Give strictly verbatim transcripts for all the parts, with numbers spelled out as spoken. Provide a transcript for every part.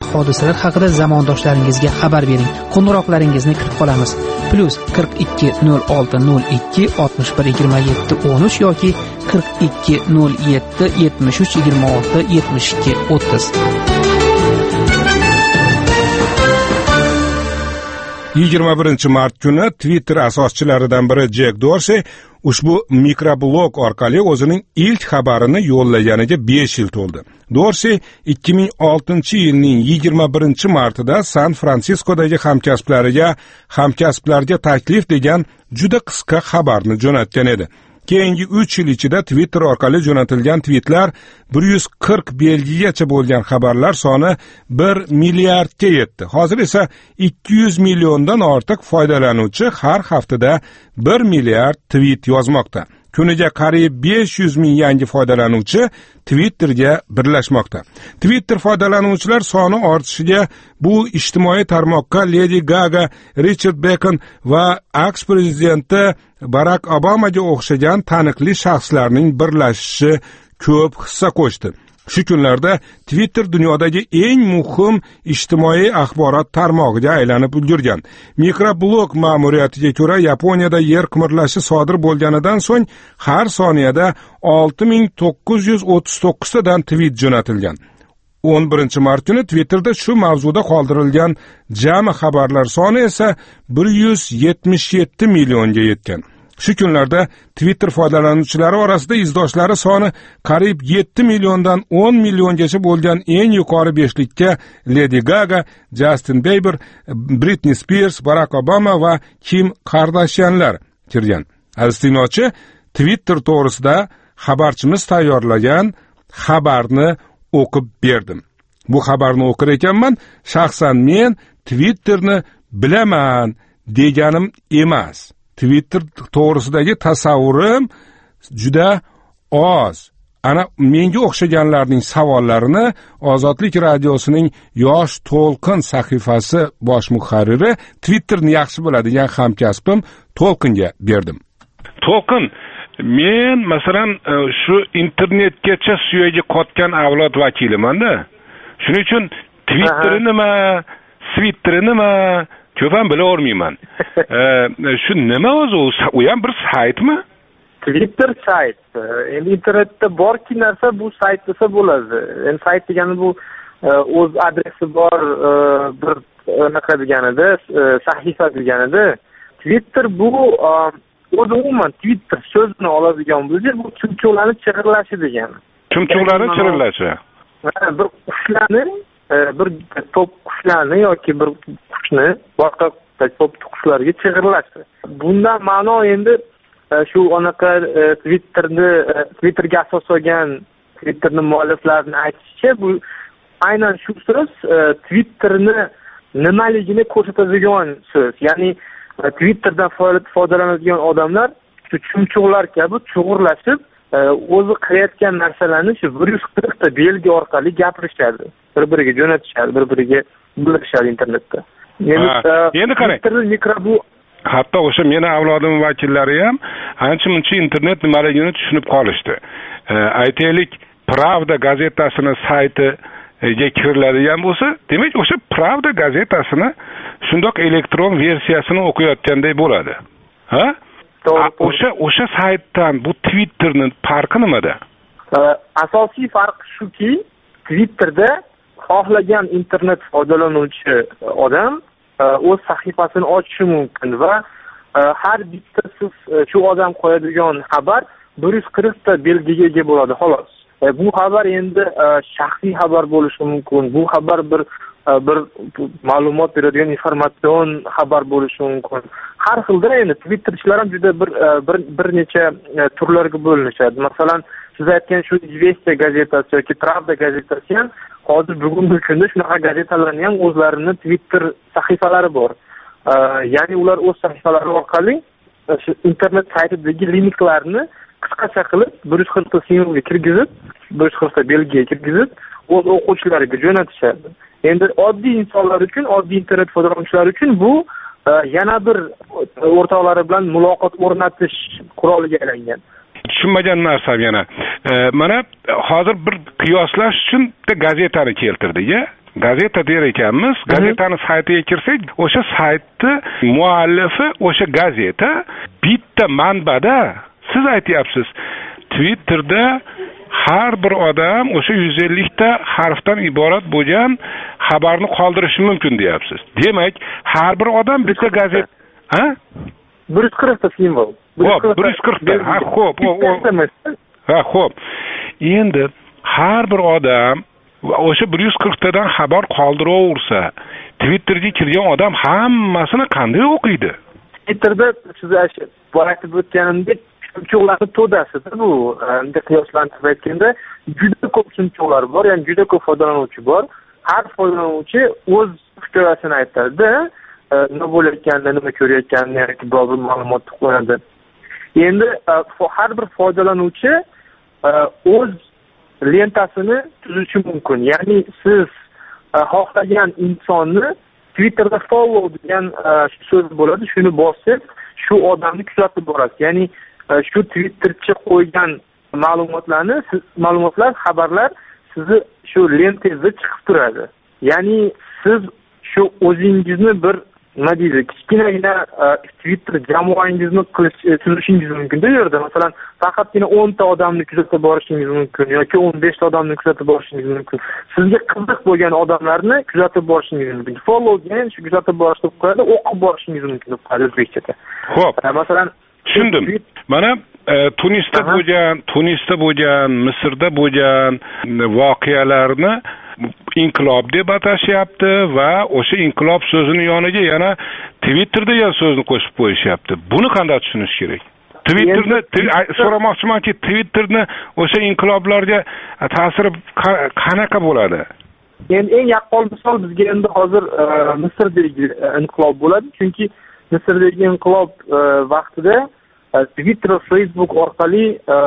hodisalar haqida zamondoshlaringizga xabar bering. Qo'ng'iroqlaringizni kutib qolamiz. Plus qirq ikki nol olti nol ikki oltmish bir yigirma yetti o'n uch yoki qirq ikki nol yetti yetmish uch yigirma olti yetmish ikki o'ttiz. yigirma birinchi mart kuni Twitter asoschilaridan biri Jack Dorsey ushbu mikroblog orqali o'zining ilk xabarini yo'llaganiga besh yil to'ldi. Dorsey ikki ming oltinchi yilning yigirma birinchi martida San-Fransiskodagi hamkasblariga hamkasblarga taklif degan juda qisqa xabarni jo'natgan edi. Keyingi uch yil ichida Twitter orqali jo'natilgan tweetlar bir yuz qirq belgigacha bo'lgan xabarlar soni bir milliardga yetdi. Hozir esa ikki yuz milliondan ortiq foydalanuvchi har haftada bir milliard tweet yozmoqda. Kuniga qariyb besh yuz ming yangi foydalanuvchi Twitterga birlashmoqda. Twitter foydalanuvchilar soni ortishiga bu ijtimoiy tarmoqqa Lady Gaga, Richard Bacon va aqsh prezidenti Barack Obamaga o'xshagan taniqli shaxslarning birlashishi ko'p hissa qo'shdi. Shu kunlarda Twitter dunyodagi eng muhim ijtimoiy axborot tarmog'iga aylanib ulgurgan. Mikroblog ma'muriyatiga ko'ra, Yaponiyada yer qimirlashi sodir bo'lganidan so'ng har soniyada olti ming to'qqiz yuz o'ttiz to'qqiz tadan tweet jo'natilgan. o'n birinchi mart kuni Twitterda shu mavzuda qoldirilgan jami xabarlar soni esa bir yuz yetmish yetti millionga yetgan. Shu kunlarda Twitter foydalanuvchilari orasida izdoshlari soni qariyb yetti milliondan o'n milliongacha bo'lgan eng yuqori beshlikka Lady Gaga, Justin Bieber, Britney Spears, Barack Obama va Kim Kardashianlar kirgan. Aziz tinglovchi, Twitter to'g'risida xabarchimiz tayyorlagan xabarni o'qib berdim. Bu xabarni o'qir ekanman, shaxsan men Twitterni bilaman deganim emas. Twitter to'g'risidagi tasavvurim juda oz. Ana menga o'xshaganlarning savollarini Ozodlik radiosining Yosh To'lqin sahifasi bosh muharriri, Twitterni yaxshi biladigan hamkasbim To'lqinga berdim. To'lqin, men masalan shu internetgacha suyagi qotgan avlod vakiliman-da. Shuning uchun Twitter nima, Twitter nima ko'p ham bila olmayman. Shu nima o'zi? U ham bir saytmi? Twitter sayt. Endi internetda borki narsa bu sayt desa bo'ladi. Endi sayt degani bu o'z adresi bor bir naqa deganida, sahifa deganida. Twitter bu o'zi umuman Twitter so'zini oladigan bo'lsa, bu chumchuqlarni chig'irlashi degani. Chumchuqlarni chig'irlashi. Bir qushlarni, bir to'p qushlarni yoki bir qushni boshqa to'p qushlarga chig'irlashi. Bundan ma'no endi shu anaqa Twitterni Twitterga asoslagan Twitterning mualliflarining aytishicha, bu aynan shu so'z Twitterni nimaligini ko'rsatadigan so'z. Ya'ni Twitterdan foydalanadigan odamlar shu chumchuqlar kabi chug'urlashib, o'zi qilayotgan narsalarni shu bir yuz qirq ta belgi orqali gapirishadi. Bir-biriga jo'natishadi, bir-biriga bildirishadi internetda. Endi qarang. Mikrobu hatto o'sha meni avlodim vakillari ham ancha-muncha internet nimaligini tushunib qolishdi. Aytaylik, Pravda gazetasining saytiga kiriladigan bo'lsa, demak o'sha Pravda gazetasini shundoq elektron versiyasini o'qiyotganday bo'ladi. Ha? O'sha o'sha saytdan bu Twitterning farqi nimada? Asosiy farqi shuki, Twitterda xohlagan internet foydalanuvchi odam o'z sahifasini ochishi mumkin va har bitta siz shu odam qo'yadigan xabar bir yuz qirq ta belgiga ega bo'ladi, xolos. Bu xabar endi shaxsiy xabar bo'lishi mumkin. Bu xabar bir bir ma'lumot beradigan informatsion xabar bo'lishi mumkin. Har xilda endi Twitterchilar ham juda bir bir bir necha turlarga bo'linishadi. Masalan, siz aytgan shu Izvestiya gazetasi yoki Pravda gazetasi ham hozir bugungi kunda shunaqa gazetalarning ham o'zlarining Twitter sahifalari bor. Ya'ni ular o'z sahifalari orqali internet saytidagi linklarni qisqacha qilib bir yuz qirq ta simvolga kirgizib, bir yuz qirq ta belgiga kirgizib, o'z o'quvchilariga jo'natishadi. Endi oddiy insonlar uchun, oddiy internet foydalanuvchilari uchun bu yana bir o'rtoqlari bilan muloqot o'rnatish quroliga aylangan. Tushunmagan narsam yana. Mana hozir bir qiyoslash uchun gazetani keltirdik-a, gazeta der ekanmiz. Gazetani saytiga kirsak, o'sha saytni muallifi o'sha gazeta bitta manbada. Siz aytyapsiz, Twitterda har bir odam o'sha yuz ellik ta harfdan iborat bo'lgan xabarni qoldirishi mumkin deyapsiz. Demak, har bir odam bitta gazeta, ha? bir yuz qirq ta simbol. Xo'p, bir yuz qirq ta. Ha, xo'p, ha, xo'p. Endi har bir odam o'sha bir yuz qirq tadan xabar qoldiraversa, Twitterga kirgan odam hammasini qanday o'qiydi? Twitterda siz aytib o'tganimdek chunchuqlarni to'dasida bu endi qiyoslantirib aytganda juda ko'p chunchuqlar bor, ya'ni juda ko'p foydalanuvchi bor. Har foydalanuvchi o'z hikoyasini aytadi, nima bo'layotganini, nima ko'rayotganini yoki bir ma'lumot qo'yadi. Endi har bir foydalanuvchi o'z lentasini tuzishi mumkin. Ya'ni siz xohlagan insonni Twitterda follow degan so'z bo'ladi, shuni bosib, shu odamni kuzatib borasiz. Ya'ni shu Twitterchi qo'ygan ma'lumotlarni, ma'lumotlar, xabarlar sizni shu lentangizda chiqib turadi. Ya'ni siz shu o'zingizni bir nima deydi, kichkinagina Twitter jamoangizni tuzishingiz mumkin. Bu yerda masalan faqatgina o'n ta odamni kuzatib borishingiz mumkin yoki o'n besh ta odamni kuzatib borishingiz mumkin. Sizga qiziq bo'lgan odamlarni kuzatib borishingiz mumkin. Follow degan shu kuzatib borish deb qo'yadi, o'qib borishingiz mumkin deb qo'yadi o'zbekchada. Xo'p. Masalan, tushundim. Mana Tunisda bo'lgan, Tunisda bo'lgan, Misrda bo'lgan voqealarni inqilob deb atashyapti va o'sha inqilob so'zini yoniga yana Twitter degan so'zni qo'shib qo'yishyapti. Buni qanday tushunish kerak? Twitterni so'ramoqchimanki, Twitterni o'sha inqiloblarga ta'siri qanaqa bo'ladi? Endi eng yaqqol misol bizga endi hozir Misrdagi inqilob bo'ladi, chunki Misrdagi inqilob vaqtida Twitter va Facebook orqali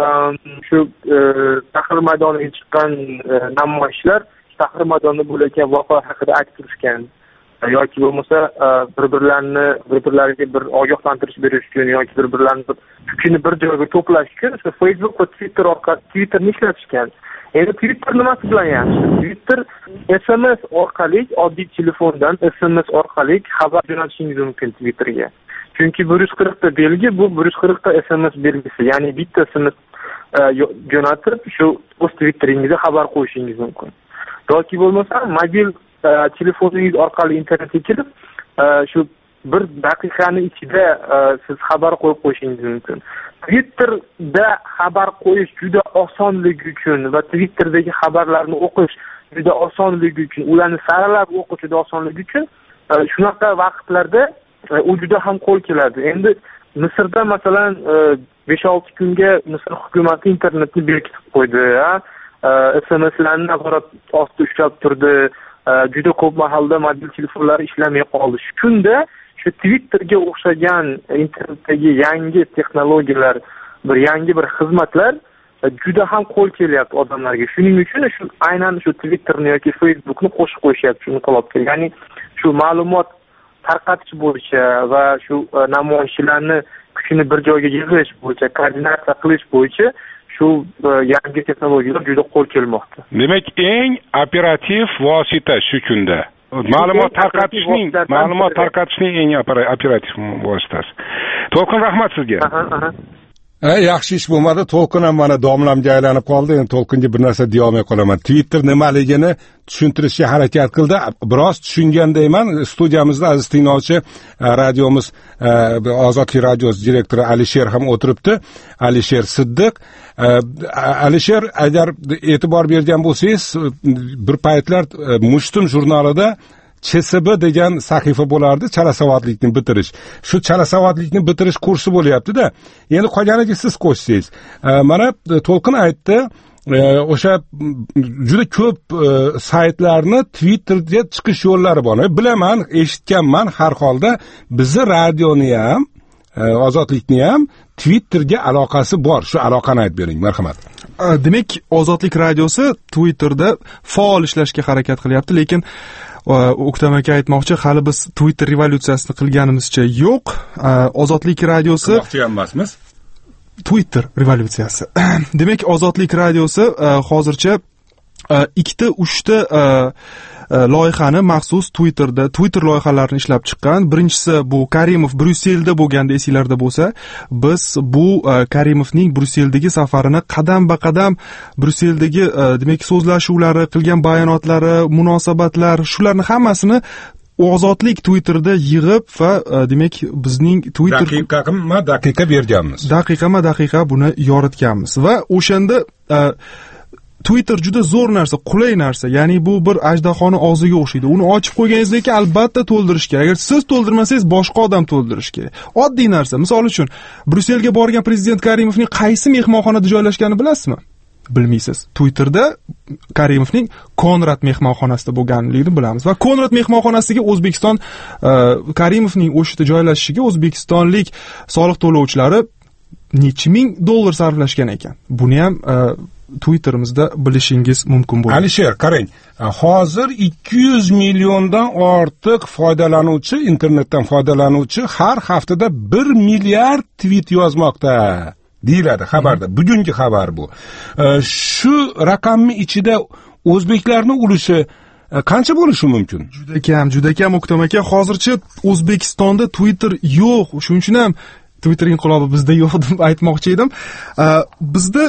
shu tahrir maydoniga chiqqan namoyishlar, tahrir maydonida bo'layotgan voqealar haqida aytib turishgan yoki bo'lmasa bir-birlarini bir-birlariga bir ogohlantirish berish uchun yoki bir-birlarini fikrni bir joyga to'plash uchun Facebook va Twitter orqali Twitterni ishlatishgan. Endi Twitter nimasi bilan yaxshi? Twitter S M S orqali, oddiy telefondan S M S orqali xabar jo'natishingiz mumkin Twitterga. Chunki bir yuz qirq ta belgi bu bir yuz qirq ta S M S belgisi. Ya'ni bitta S M S jo'natib shu o'z Twitteringizga xabar qo'yishingiz mumkin. Yoki bo'lmasa mobil telefoningiz orqali internetga kirib shu bir daqiqani ichida siz xabar qo'yib qo'yishingiz mumkin. Twitterda xabar qo'yish juda osonligi uchun va Twitterdagi xabarlarni o'qish juda osonligi uchun, ularni saralab o'qish juda osonligi uchun shunaqa vaqtlarda u juda ham qo'l keladi. Endi Misrda masalan besh olti kunga Misr hukumati internetni berkitib qo'ydi, S M S'larni nazorat ostida ushlab turdi. Juda ko'p mahalda mobil telefonlar ishlamay qoldi. Shu kunda shu Twitterga o'xshagan internetdagi yangi texnologiyalar, bir yangi bir xizmatlar juda ham qo'l kelyapti odamlarga. Shuning uchun shu aynan shu Twitterni yoki Facebookni qo'shib qo'yishyapti shu inqilobga. Ya'ni shu ma'lumot tarqatish bo'yicha va shu namoyishchilarni kuchini bir joyga yig'ish bo'yicha, koordinatsiya qilish bo'yicha shu yangi texnologiyalar juda qo'l kelmoqda. Demak, eng operativ vosita shu kunda. Ma'lumot tarqatishning, ma'lumot tarqatishning eng operativ vositasi. To'lqin, rahmat sizga. Ha, yaxshi ish bo'lmadi. To'lqin ham mana domlamga aylanib qoldi. Endi To'lqinga bir narsa deya olmay qolaman. Twitter nimaligini tushuntirishga harakat qildi. Biroz tushungandayman. Studiyamizda aziz tinglovchi, radiomiz Ozodlik radiosi direktori Alisher ham o'tiribdi. Alisher Siddiq. Alisher, agar e'tibor bergan bo'lsangiz, bir paytlar Mushtum jurnalida Ch S B degan sahifa bo'lardi, chalasavodlikni bitirish. Shu chalasavodlikni bitirish kursi bo'lyapti-da. Endi qolganiga siz qo'shsangiz. Mana To'lqin aytdi, o'sha juda ko'p saytlarni Twitterga chiqish yo'llari bor. Bilaman, eshitganman, har holda bizni radioni ham, Ozodlikni ham Twitterga aloqasi bor. Shu aloqani aytib bering, marhamat. Demak, Ozodlik radiosi Twitterda faol ishlashga harakat qilyapti, lekin O'ktam aka aytmoqchi, hali biz Twitter revolyutsiyasini qilganimizcha yo'q. Ozodlik radiosi vaqtga emasmiz. Twitter revolyutsiyasi. Demak, Ozodlik radiosi hozircha ikkita uchta loyihani maxsus Twitterda Twitter loyihalarini ishlab chiqqan. Birinchisi bu Karimov Bryusselda bo'lganda esinglarda bo'lsa, biz bu Karimovning Brusseldagi safarini qadam-ba-qadam Brusseldagi demak so'zlashuvlari, qilgan bayonotlari, munosabatlar, shularni hammasini Ozodlik Twitterda yig'ib va demak bizning Twitter daqiqama daqiqa berganmiz. Daqiqama daqiqa buni yoritganmiz va o'shanda Twitter juda zo'r narsa, qulay narsa. Ya'ni bu bir ajdahoni og'ziga o'xshaydi. Uni ochib qo'yganingizdan keyin albatta to'ldirish kerak. Agar siz to'ldirmasangiz, boshqa odam to'ldirish kerak. Oddiy narsa. Misol uchun, Bryusselga borgan prezident Karimovning qaysi mehmonxonada joylashganini bilasizmi? Bilmaysiz. Twitterda Karimovning Konrad mehmonxonasida bo'lganligini bilamiz. Va Konrad mehmonxonasiga O'zbekiston Karimovning o'shida joylashishiga o'zbekistonlik soliq to'lovchilari necha ming dollar sarflashgan ekan. Buni ham Twitterimizda bilishingiz mumkin bo'ladi. Alisher, qarang, hozir ikki yuz milliondan ortiq foydalanuvchi, internetdan foydalanuvchi har haftada bir milliard tweet yozmoqda deyiladi xabarda. Bugungi xabar bu. Shu raqamning ichida o'zbeklarning ulushi qancha bo'lishi mumkin? Juda kam, juda kam O'ktam aka. Hozircha O'zbekistonda Twitter yo'q. Shuning uchun ham Twitter inqilobi bizda yo'q deb aytmoqchi edim. Bizda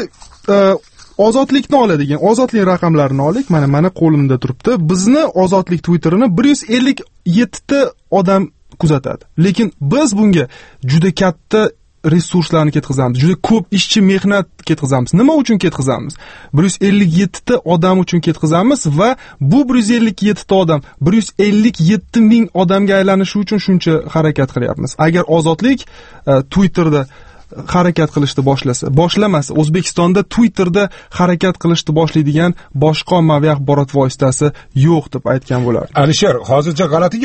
Ozodlikni oladigan, Ozodlik raqamlarini olaylik. Mana mana qo'limda turibdi. Bizni Ozodlik Twitterini bir yuz ellik yetti ta odam kuzatadi. Lekin biz bunga juda katta resurslarni ketkazamiz. Juda ko'p ishchi mehnat ketkazamiz. Nima uchun ketkazamiz? bir yuz ellik yetti ta odam uchun ketkazamiz va bu bir yuz ellik yetti ta odam bir yuz ellik yetti ming odamga aylanishi uchun shuncha harakat qilyapmiz. Agar Ozodlik Twitterda harakat qilishni boshlasa, boshlamasa, O'zbekistonda Twitterda harakat qilishni boshlaydigan boshqa ommaviy axborot vositasi yo'q deb aytgan bo'lardim. Alisher, hozircha g'alati